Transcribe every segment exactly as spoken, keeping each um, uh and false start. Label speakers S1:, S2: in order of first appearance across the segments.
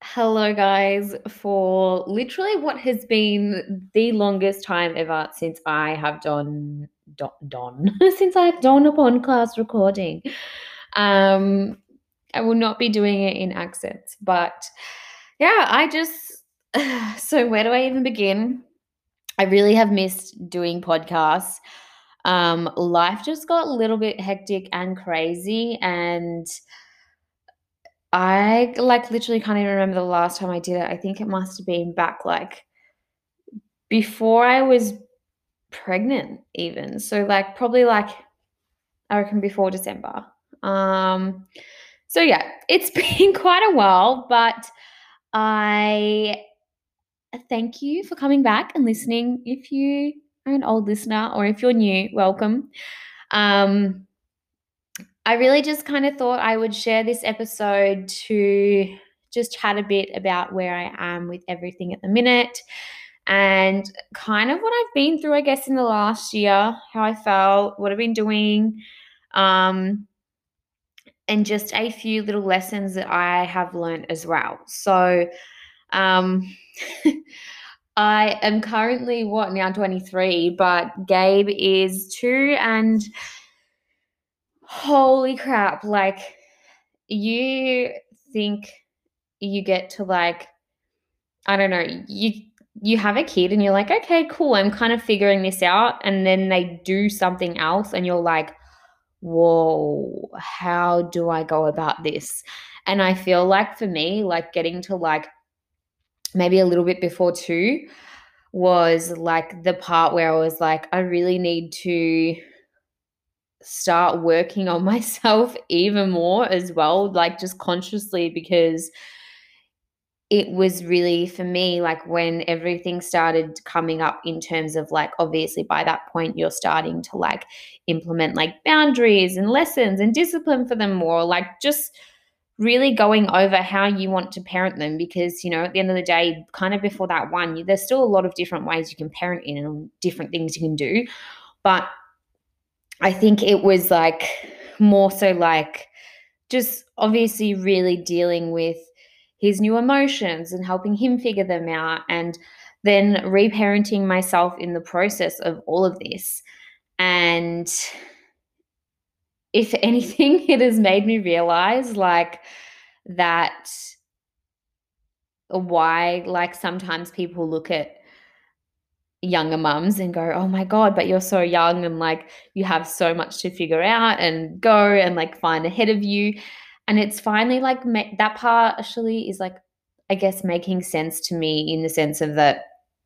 S1: Hello, guys, for literally what has been the longest time ever since I have done, done, done since I've done a podcast recording. Um, I will not be doing it in accents, but yeah, I just, so where do I even begin? I really have missed doing podcasts. Um, life just got a little bit hectic and crazy, and I like literally can't even remember the last time I did it. I think it must have been back like before I was pregnant, even. So like probably like I reckon before December. Um, so yeah, it's been quite a while, but I thank you for coming back and listening. If you are an old listener or if you're new, welcome. Um, I really just kind of thought I would share this episode to just chat a bit about where I am with everything at the minute and kind of what I've been through, I guess, in the last year, how I felt, what I've been doing, um, and just a few little lessons that I have learned as well. So, um, I am currently what now twenty-three, but Gabe is two, and holy crap, like you think you get to like, I don't know, you you have a kid and you're like, okay, cool, I'm kind of figuring this out. And then they do something else and you're like, whoa, how do I go about this? And I feel like for me, like getting to like maybe a little bit before two was like the part where I was like, I really need to start working on myself even more as well, like just consciously, because it was really for me like when everything started coming up in terms of like obviously by that point you're starting to like implement like boundaries and lessons and discipline for them more, like just really going over how you want to parent them, because you know at the end of the day, kind of before that one, you, there's still a lot of different ways you can parent in and different things you can do. But I think it was like more so like just obviously really dealing with his new emotions and helping him figure them out, and then reparenting myself in the process of all of this. And if anything, it has made me realize like that why like sometimes people look at younger mums and go, oh my God, but you're so young and like you have so much to figure out and go and like find ahead of you. And it's finally like ma- that partially is like, I guess, making sense to me in the sense of that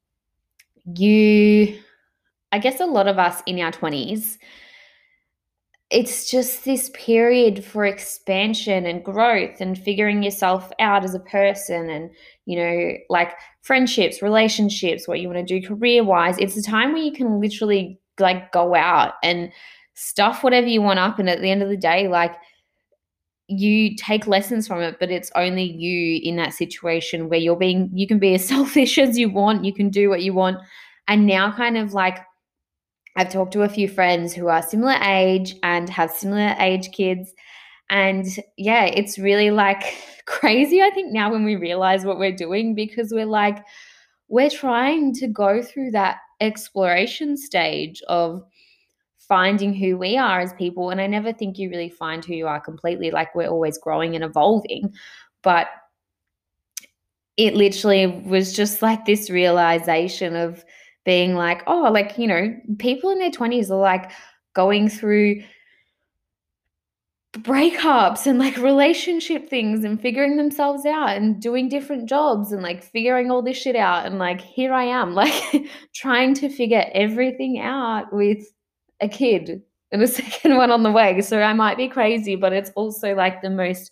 S1: you, I guess a lot of us in our twenties, it's just this period for expansion and growth and figuring yourself out as a person, and you know like friendships, relationships, what you want to do career wise. It's a time where you can literally like go out and stuff whatever you want up, and at the end of the day like you take lessons from it, but it's only you in that situation where you're being, you can be as selfish as you want, you can do what you want. And now kind of like I've talked to a few friends who are similar age and have similar age kids. And yeah, it's really like crazy, I think, now when we realize what we're doing, because we're like, we're trying to go through that exploration stage of finding who we are as people. And I never think you really find who you are completely. Like we're always growing and evolving. But it literally was just like this realization of being like, oh, like, you know, people in their twenties are like going through breakups and like relationship things and figuring themselves out and doing different jobs and like figuring all this shit out. And like, here I am, like trying to figure everything out with a kid and a second one on the way. So I might be crazy, but it's also like the most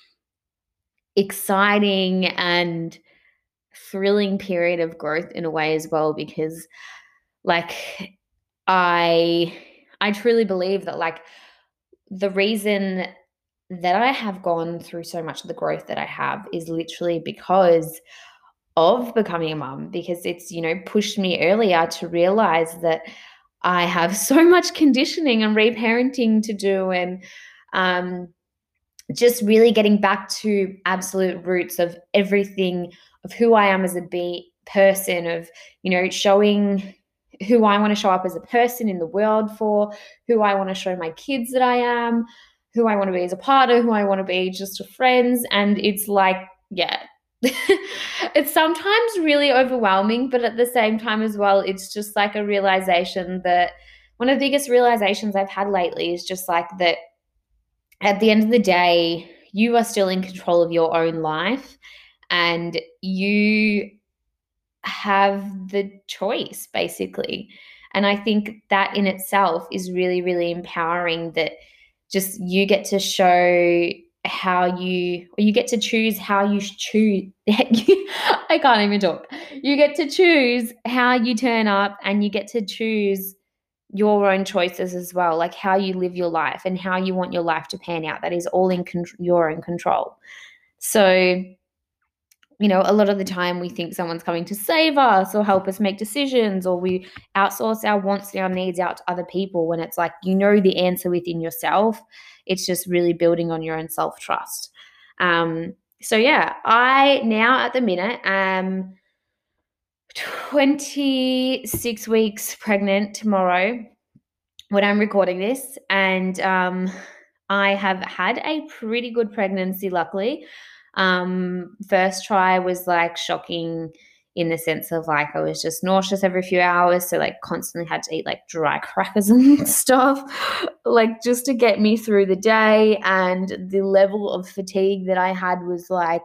S1: exciting and thrilling period of growth in a way as well, because like I I truly believe that like the reason that I have gone through so much of the growth that I have is literally because of becoming a mum, because it's, you know, pushed me earlier to realize that I have so much conditioning and reparenting to do, and um just really getting back to absolute roots of everything, of who I am as a be person, of, you know, showing who I want to show up as a person in the world for, who I want to show my kids that I am, who I want to be as a partner, who I want to be just a friends. And it's like, yeah, it's sometimes really overwhelming, but at the same time as well, it's just like a realization that one of the biggest realizations I've had lately is just like that at the end of the day, you are still in control of your own life and you have the choice, basically. And I think that in itself is really, really empowering, that just you get to show how you, or you get to choose how you choose. I can't even talk. You get to choose how you turn up, and you get to choose your own choices as well, like how you live your life and how you want your life to pan out. That is all in con- your own control. So, you know, a lot of the time we think someone's coming to save us or help us make decisions, or we outsource our wants and our needs out to other people, when it's like, you know, the answer within yourself. It's just really building on your own self-trust. Um, so yeah, I now at the minute am twenty-six weeks pregnant tomorrow when I'm recording this. And um, I have had a pretty good pregnancy, luckily. Um, first try was like shocking in the sense of like I was just nauseous every few hours. So like constantly had to eat like dry crackers and stuff, like just to get me through the day. And the level of fatigue that I had was like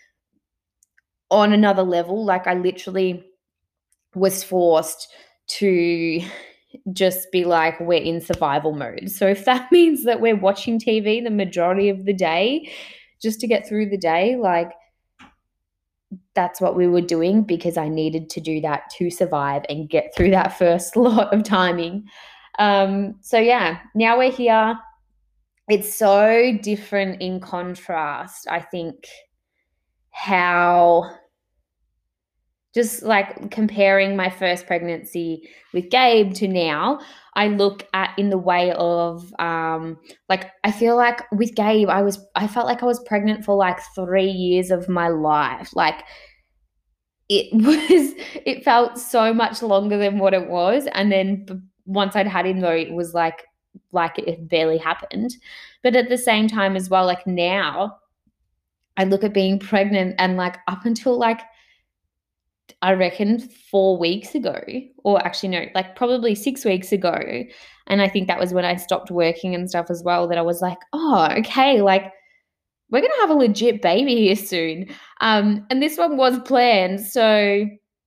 S1: on another level. Like I literally was forced to just be like, we're in survival mode. So if that means that we're watching T V the majority of the day just to get through the day, like that's what we were doing, because I needed to do that to survive and get through that first lot of timing. Um, so yeah, now we're here. It's so different in contrast, I think, how just like comparing my first pregnancy with Gabe to now, I look at in the way of um like I feel like with Gabe I was I felt like I was pregnant for like three years of my life. Like it was it felt so much longer than what it was. And then b- once I'd had him though, it was like like it barely happened. But at the same time as well, like now I look at being pregnant and like up until like I reckon four weeks ago, or actually no, like probably six weeks ago. And I think that was when I stopped working and stuff as well, that I was like, oh, okay, like we're gonna have a legit baby here soon. Um, and this one was planned. So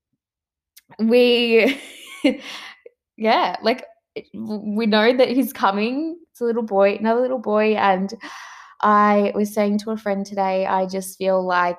S1: we yeah, like we know that he's coming. It's a little boy, another little boy. And I was saying to a friend today, I just feel like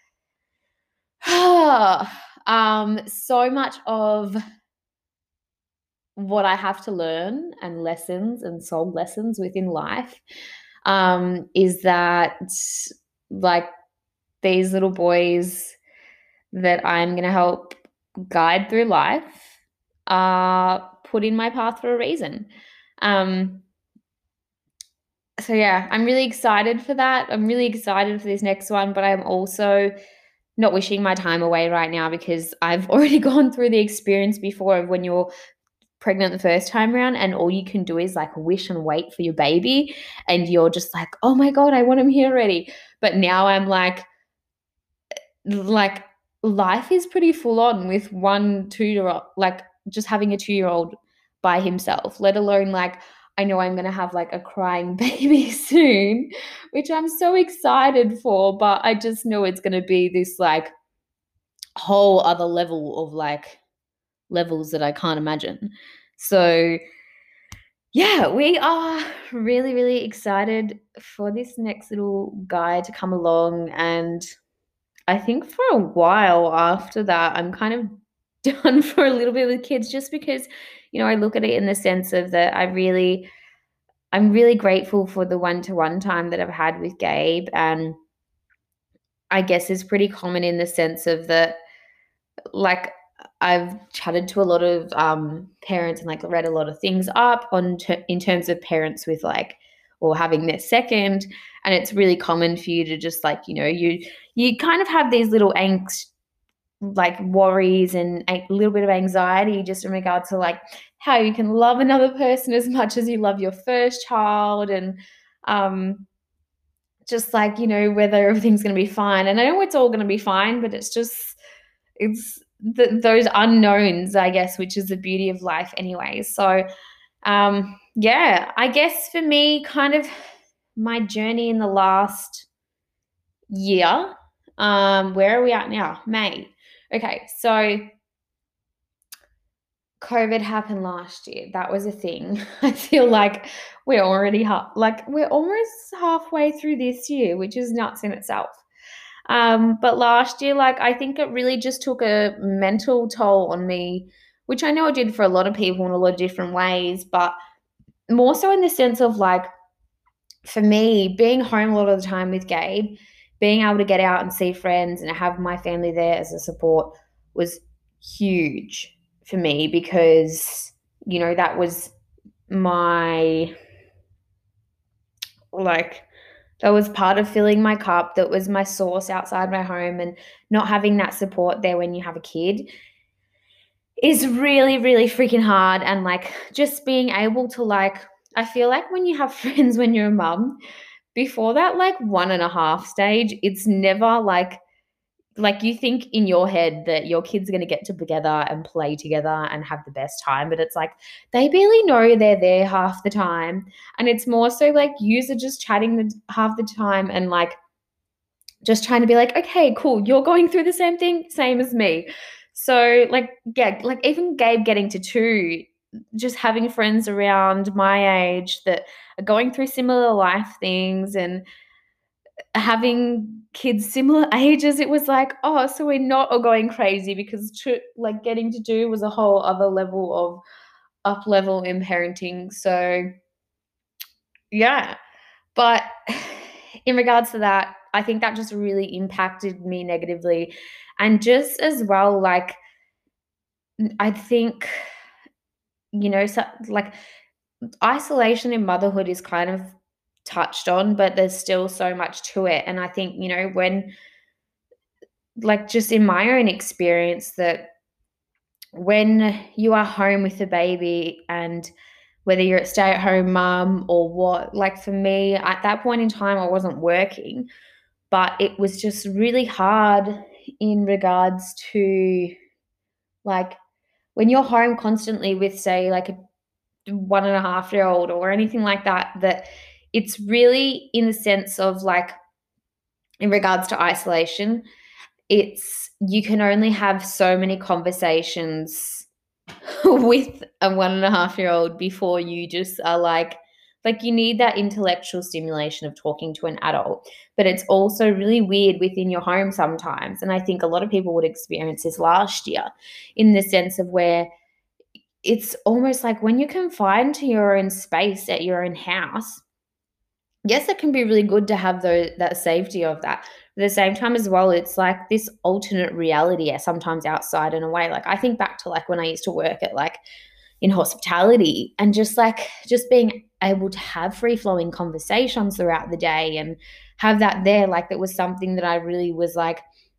S1: um so much of what I have to learn and lessons and soul lessons within life um, is that like these little boys that I'm going to help guide through life are put in my path for a reason. Um, so yeah, I'm really excited for that. I'm really excited for this next one, but I'm also not wishing my time away right now, because I've already gone through the experience before of when you're pregnant the first time around and all you can do is like wish and wait for your baby, and you're just like, oh my god, I want him here already. But now I'm like like life is pretty full on with one two year old, like just having a two year old by himself, let alone like I know I'm going to have like a crying baby soon, which I'm so excited for, but I just know it's going to be this like whole other level of like levels that I can't imagine. So yeah, we are really, really excited for this next little guy to come along. And I think for a while after that, I'm kind of done for a little bit with kids, just because, you know, I look at it in the sense of that I really, I'm really grateful for the one to one time that I've had with Gabe. And I guess is pretty common in the sense of that, like, I've chatted to a lot of um, parents and like read a lot of things up on ter- in terms of parents with like or having their second. And it's really common for you to just like, you know, you you kind of have these little angst like worries and a little bit of anxiety just in regard to like how you can love another person as much as you love your first child, and um just like, you know, whether everything's going to be fine. And I know it's all going to be fine, but it's just it's the, those unknowns, I guess, which is the beauty of life anyway. So um yeah, I guess for me, kind of my journey in the last year, um where are we at now? May. Okay, so COVID happened last year. That was a thing. I feel like we're already ha- like we're almost halfway through this year, which is nuts in itself. Um, but last year, like I think it really just took a mental toll on me, which I know it did for a lot of people in a lot of different ways, but more so in the sense of like for me, being home a lot of the time with Gabe, being able to get out and see friends and have my family there as a support was huge for me because, you know, that was my, like, that was part of filling my cup. That was my source outside my home. And not having that support there when you have a kid is really, really freaking hard. And like just being able to, like, I feel like when you have friends when you're a mum, before that like one and a half stage, it's never like like you think in your head that your kids are going to get together and play together and have the best time, but it's like they barely know they're there half the time. And it's more so like yous are just chatting the, half the time and like just trying to be like, okay, cool, you're going through the same thing, same as me. So like, yeah, like even Gabe getting to two, just having friends around my age that are going through similar life things and having kids similar ages, it was like, oh, so we're not all going crazy because to, like getting to do was a whole other level of up level in parenting. So yeah, but in regards to that, I think that just really impacted me negatively. And just as well, like I think, you know, so, like isolation in motherhood is kind of touched on, but there's still so much to it. And I think, you know, when like just in my own experience that when you are home with the baby and whether you're a stay-at-home mum or what, like for me at that point in time I wasn't working, but it was just really hard in regards to like when you're home constantly with say like a one and a half year old or anything like that, that it's really in the sense of like in regards to isolation, it's you can only have so many conversations with a one and a half year old before you just are like like you need that intellectual stimulation of talking to an adult, but it's also really weird within your home sometimes. And I think a lot of people would experience this last year in the sense of where it's almost like when you're confined to your own space at your own house, yes, it can be really good to have the, that safety of that. At the same time as well, it's like this alternate reality sometimes outside in a way. Like I think back to like when I used to work at like in hospitality and just like just being able to have free flowing conversations throughout the day and have that there. Like that was something that I really was like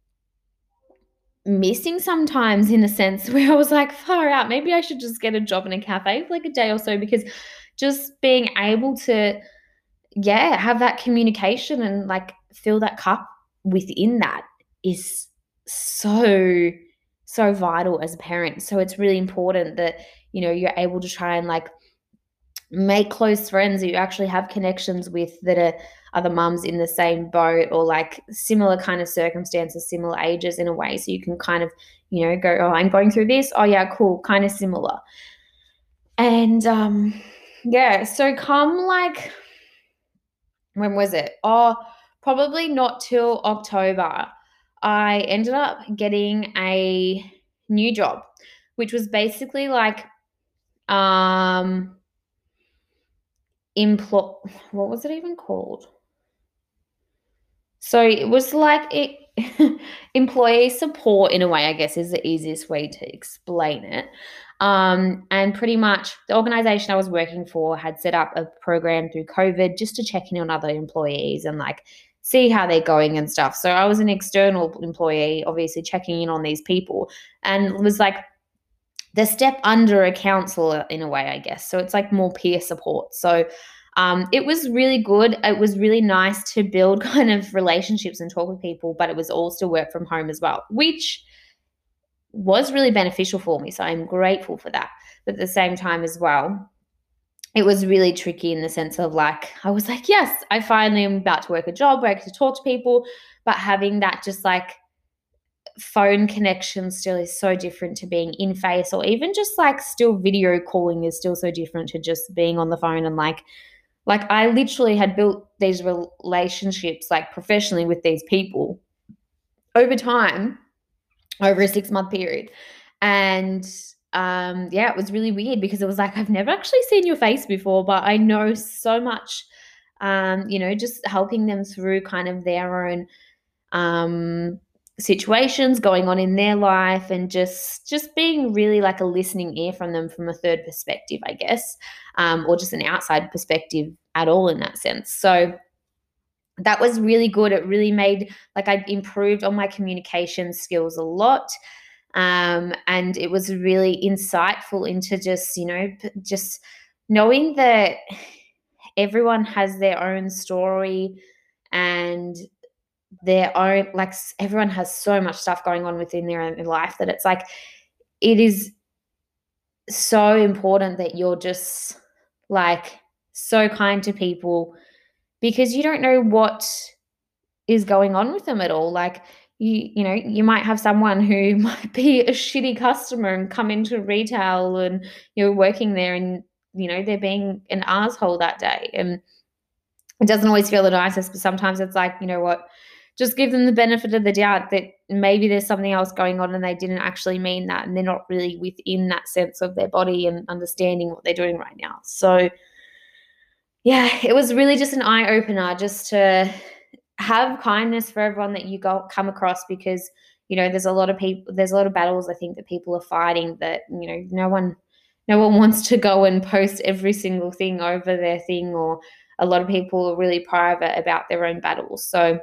S1: missing sometimes in a sense where I was like, far out, maybe I should just get a job in a cafe for like a day or so, because just being able to yeah, have that communication and like fill that cup within that is so, so vital as a parent. So it's really important that, you know, you're able to try and like make close friends that you actually have connections with that are other mums in the same boat or like similar kind of circumstances, similar ages in a way. So you can kind of, you know, go, oh, I'm going through this. Oh yeah, cool, kind of similar. And um yeah, so come like when was it? Oh, probably not till October. I ended up getting a new job, which was basically like um employ what was it even called? So it was like it employee support in a way, I guess is the easiest way to explain it. Um, and pretty much the organization I was working for had set up a program through COVID just to check in on other employees and like see how they're going and stuff. So I was an external employee, obviously checking in on these people, and it was like the step under a counselor in a way, I guess. So it's like more peer support. So um, it was really good. It was really nice to build kind of relationships and talk with people, but it was all still work from home as well, which was really beneficial for me. So I'm grateful for that. But at the same time as well, it was really tricky in the sense of like, I was like, yes, I finally am about to work a job where I get to talk to people, but having that just like phone connection still is so different to being in face, or even just like still video calling is still so different to just being on the phone. And like, like I literally had built these relationships like professionally with these people over time, over a six month period. And um, yeah, it was really weird because it was like, I've never actually seen your face before, but I know so much, um, you know, just helping them through kind of their own um, situations going on in their life, and just just being really like a listening ear from them from a third perspective, I guess, um, or just an outside perspective at all in that sense. So that was really good. It really made like I improved on my communication skills a lot. Um, and it was really insightful into just, you know, just knowing that everyone has their own story and their own, like everyone has so much stuff going on within their own life that it's like, it is so important that you're just like so kind to people, because you don't know what is going on with them at all. Like you, you know, you might have someone who might be a shitty customer and come into retail and you're working there and, you know, they're being an asshole that day. And it doesn't always feel the nicest, but sometimes it's like, you know what, just give them the benefit of the doubt that maybe there's something else going on and they didn't actually mean that. And they're not really within that sense of their body and understanding what they're doing right now. So yeah, it was really just an eye opener just to have kindness for everyone that you go come across, because you know there's a lot of people, there's a lot of battles I think that people are fighting that, you know, no one no one wants to go and post every single thing over their thing, or a lot of people are really private about their own battles. So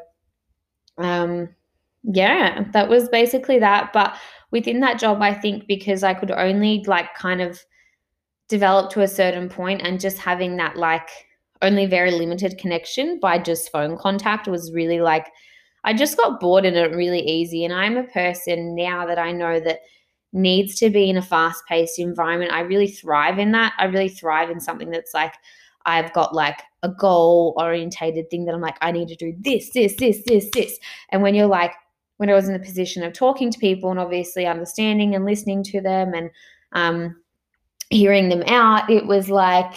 S1: um yeah, that was basically that. But within that job, I think because I could only like kind of develop to a certain point, and just having that like only very limited connection by just phone contact was really like, I just got bored in it really easy. And I'm a person now that I know that needs to be in a fast paced environment. I really thrive in that. I really thrive in something that's like, I've got like a goal orientated thing that I'm like, I need to do this, this, this, this, this. And when you're like, when I was in the position of talking to people and obviously understanding and listening to them and um, hearing them out, it was like,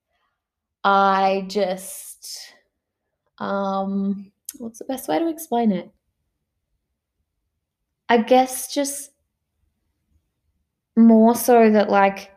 S1: I just, um, what's the best way to explain it? I guess just more so that like,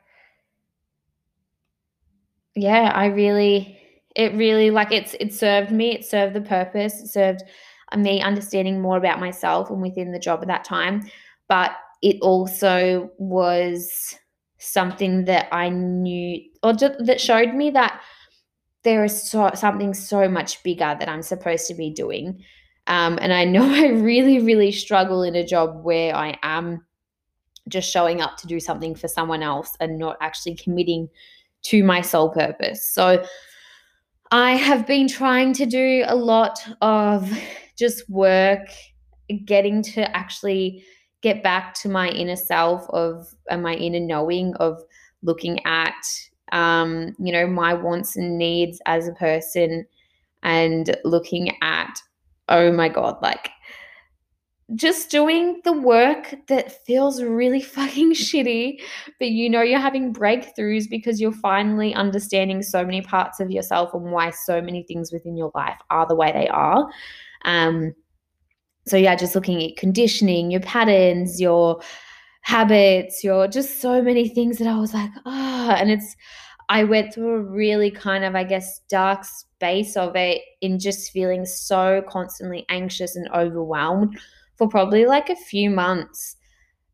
S1: yeah, I really, it really like it's it served me. It served the purpose. It served uh, me understanding more about myself and within the job at that time. But it also was something that I knew, or just, that showed me that there is so, something so much bigger that I'm supposed to be doing. Um, and I know I really, really struggle in a job where I am just showing up to do something for someone else and not actually committing to my sole purpose. So I have been trying to do a lot of just work, getting to actually get back to my inner self of and my inner knowing of looking at um, you know, my wants and needs as a person, and looking at, oh my God, like just doing the work that feels really fucking shitty, but you know you're having breakthroughs because you're finally understanding so many parts of yourself and why so many things within your life are the way they are. Um, so yeah, just looking at conditioning, your patterns, your habits, your just so many things that I was like, ah, oh, and it's, I went through a really kind of, I guess, dark space of it in just feeling so constantly anxious and overwhelmed for probably like a few months.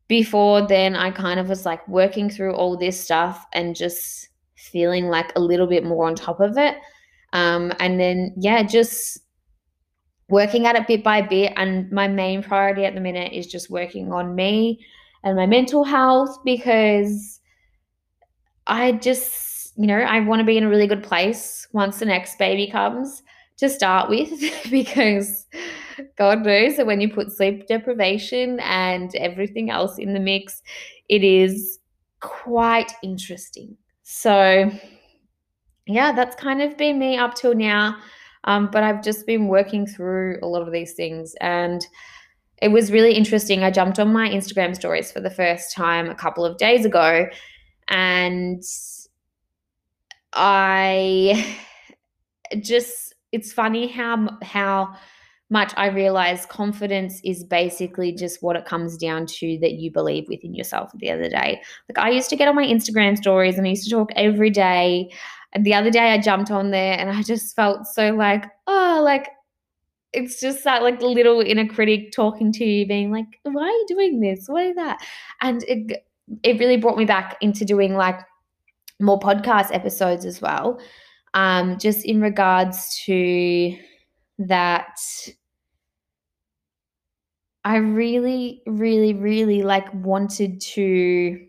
S1: before then, I kind of was like working through all this stuff and just feeling like a little bit more on top of it. Um, and then, yeah, just working at it bit by bit. And my main priority at the minute is just working on me and my mental health, because I just, you know, I want to be in a really good place once the next baby comes to start with, because God knows that when you put sleep deprivation and everything else in the mix, it is quite interesting. So, yeah, that's kind of been me up till now. Um, but I've just been working through a lot of these things, and it was really interesting. I jumped on my Instagram stories for the first time a couple of days ago, and I just, it's funny how how much I realize confidence is basically just what it comes down to, that you believe within yourself at the end of the day. Like, I used to get on my Instagram stories and I used to talk every day. And the other day I jumped on there and I just felt so like, oh, like it's just that like little inner critic talking to you, being like, why are you doing this? What is that? And it it really brought me back into doing like more podcast episodes as well. Um, just in regards to that, I really, really, really like wanted to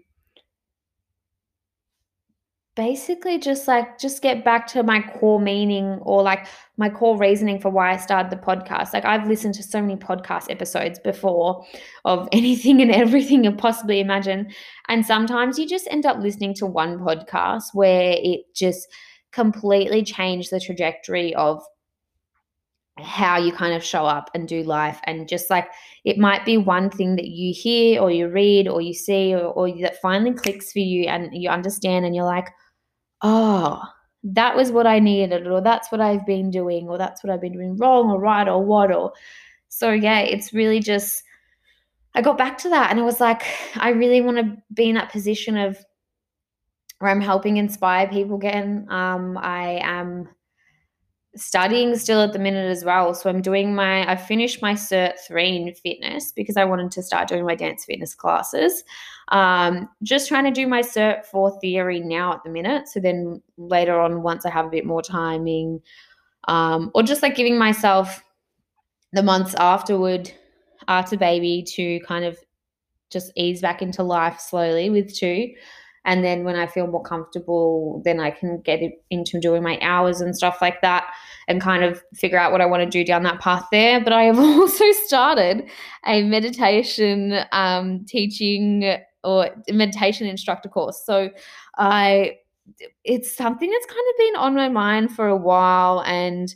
S1: basically just like just get back to my core meaning, or like my core reasoning for why I started the podcast. Like, I've listened to so many podcast episodes before of anything and everything you possibly imagine. And sometimes you just end up listening to one podcast where it just completely changed the trajectory of how you kind of show up and do life. And just like, it might be one thing that you hear or you read or you see, or, or that finally clicks for you and you understand, and you're like, oh, that was what I needed, or that's what I've been doing, or that's what I've been doing wrong or right or what. Or so, yeah, it's really just, I got back to that and it was like, I really want to be in that position of where I'm helping inspire people again. Um, I am studying still at the minute as well. So I'm doing my, I finished my Cert three in fitness because I wanted to start doing my dance fitness classes. Um, just trying to do my Cert four theory now at the minute. So then later on, once I have a bit more timing, um, or just like giving myself the months afterward, after baby, to kind of just ease back into life slowly with two. And then when I feel more comfortable, then I can get into doing my hours and stuff like that, and kind of figure out what I want to do down that path there. But I have also started a meditation um, teaching or meditation instructor course. So I, it's something that's kind of been on my mind for a while, and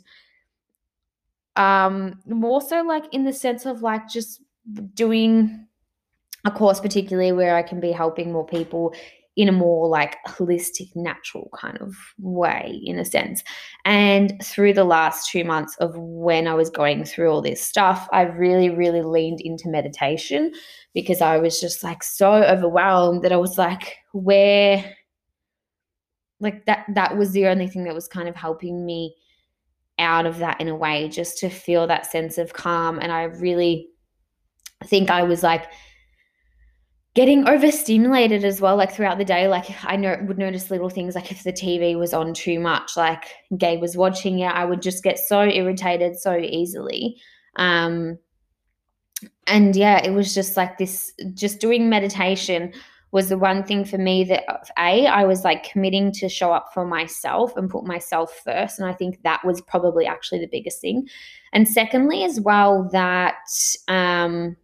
S1: um, more so like in the sense of like just doing a course particularly where I can be helping more people in a more like holistic, natural kind of way, in a sense. And through the last two months of when I was going through all this stuff, I really, really leaned into meditation, because I was just like so overwhelmed that I was like, where, like that, that was the only thing that was kind of helping me out of that in a way, just to feel that sense of calm. And I really think I was like, getting overstimulated as well, like throughout the day. Like, I know would notice little things, like if the T V was on too much, like Gabe was watching it, I would just get so irritated so easily. Um, and yeah, it was just like this, just doing meditation was the one thing for me that A, I was like committing to show up for myself and put myself first. And I think that was probably actually the biggest thing. And secondly, as well, that, um,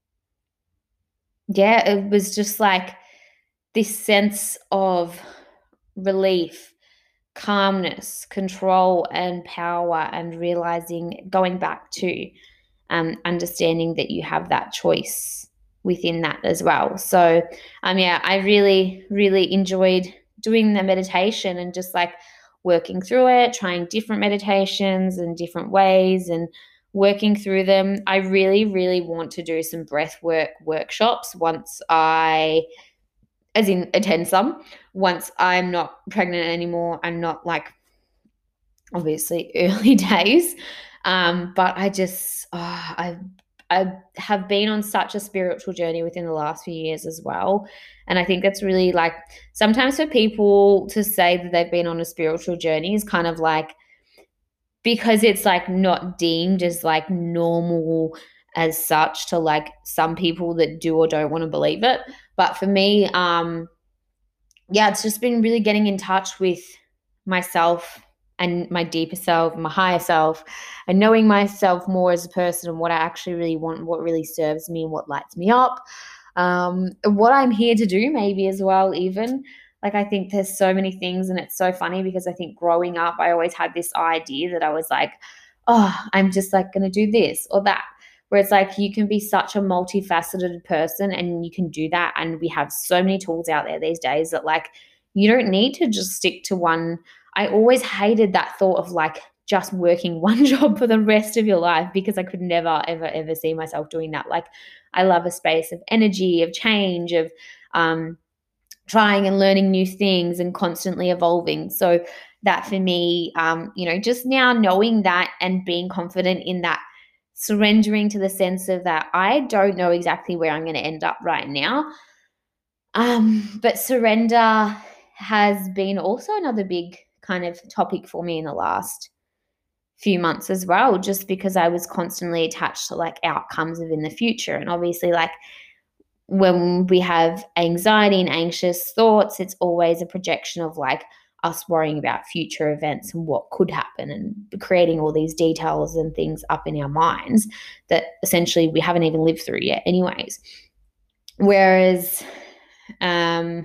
S1: yeah, it was just like this sense of relief, calmness, control, and power, and realizing, going back to um, understanding that you have that choice within that as well. So, um, yeah, I really, really enjoyed doing the meditation and just like working through it, trying different meditations and different ways and working through them. I really, really want to do some breath work workshops once I, as in attend some, once I'm not pregnant anymore. I'm not like, obviously early days. Um, but I just, oh, I, I have been on such a spiritual journey within the last few years as well. And I think that's really like, sometimes for people to say that they've been on a spiritual journey is kind of like, because it's like not deemed as like normal as such to like some people that do or don't want to believe it. But for me, um, yeah, it's just been really getting in touch with myself and my deeper self, my higher self, and knowing myself more as a person and what I actually really want and what really serves me and what lights me up. Um, what I'm here to do, maybe as well, even. Like, I think there's so many things, and it's so funny because I think growing up, I always had this idea that I was like, oh, I'm just like going to do this or that. Where it's like you can be such a multifaceted person and you can do that. And we have so many tools out there these days that like you don't need to just stick to one. I always hated that thought of like just working one job for the rest of your life because I could never, ever, ever see myself doing that. Like I love a space of energy, of change, of um, trying and learning new things and constantly evolving. So that for me, um, you know, just now knowing that and being confident in that, surrendering to the sense of that I don't know exactly where I'm going to end up right now. Um, but surrender has been also another big kind of topic for me in the last few months as well, just because I was constantly attached to like outcomes of in the future. And obviously, like when we have anxiety and anxious thoughts, it's always a projection of like us worrying about future events and what could happen and creating all these details and things up in our minds that essentially we haven't even lived through yet anyways. Whereas, um,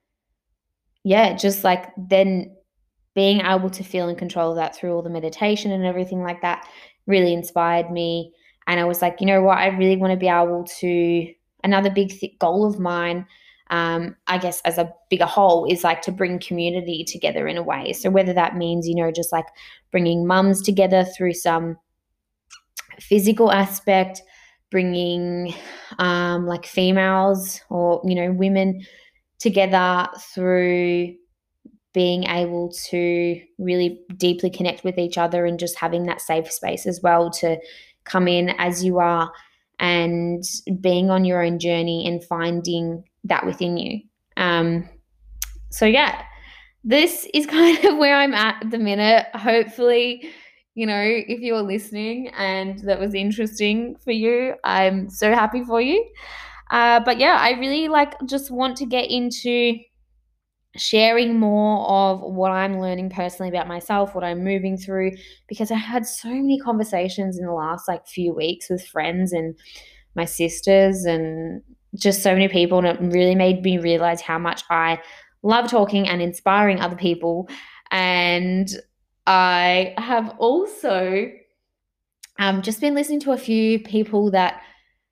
S1: yeah, just like then being able to feel in control of that through all the meditation and everything like that really inspired me. And I was like, you know what, I really want to be able to, another big th- goal of mine, um, I guess as a bigger whole, is like to bring community together in a way. So whether that means, you know, just like bringing mums together through some physical aspect, bringing um, like females or, you know, women together through being able to really deeply connect with each other and just having that safe space as well to come in as you are and being on your own journey and finding that within you. Um, so yeah, this is kind of where I'm at at the minute. Hopefully, you know, if you're listening and that was interesting for you, I'm so happy for you. Uh, but yeah, I really like just want to get into sharing more of what I'm learning personally about myself, what I'm moving through, because I had so many conversations in the last like few weeks with friends and my sisters and just so many people, and it really made me realize how much I love talking and inspiring other people. And I have also um, just been listening to a few people that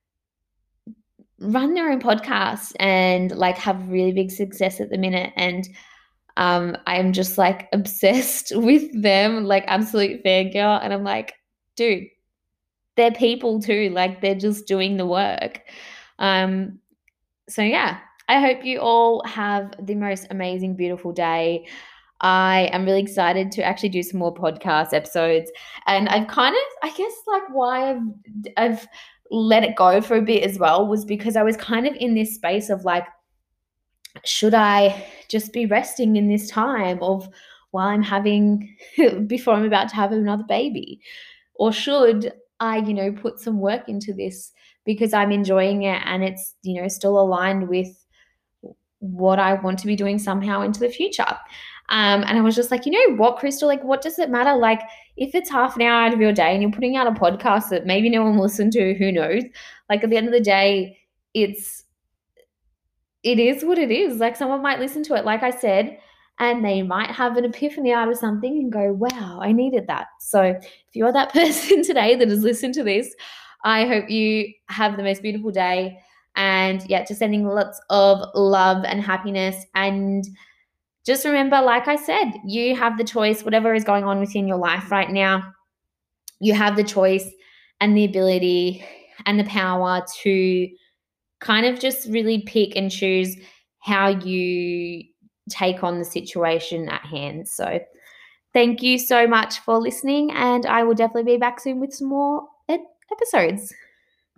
S1: run their own podcasts and like have really big success at the minute. And um, I'm just like obsessed with them, like absolute fangirl. And I'm like, dude, they're people too. Like they're just doing the work. Um, so yeah, I hope you all have the most amazing, beautiful day. I am really excited to actually do some more podcast episodes. And I've kind of, I guess, like why I've, I've let it go for a bit as well was because I was kind of in this space of like, should I just be resting in this time of while I'm having, before I'm about to have another baby? Or should I, you know, put some work into this because I'm enjoying it and it's, you know, still aligned with what I want to be doing somehow into the future. Um, and I was just like, you know what, Crystal, like, what does it matter? Like, if it's half an hour out of your day and you're putting out a podcast that maybe no one will listen to, who knows? Like, at the end of the day, it's, it is what it is. Like, someone might listen to it, like I said, and they might have an epiphany out of something and go, wow, I needed that. So if you're that person today that has listened to this, I hope you have the most beautiful day. And yeah, just sending lots of love and happiness. And just remember, like I said, you have the choice, whatever is going on within your life right now, you have the choice and the ability and the power to kind of just really pick and choose how you take on the situation at hand. So thank you so much for listening, and I will definitely be back soon with some more ed- episodes.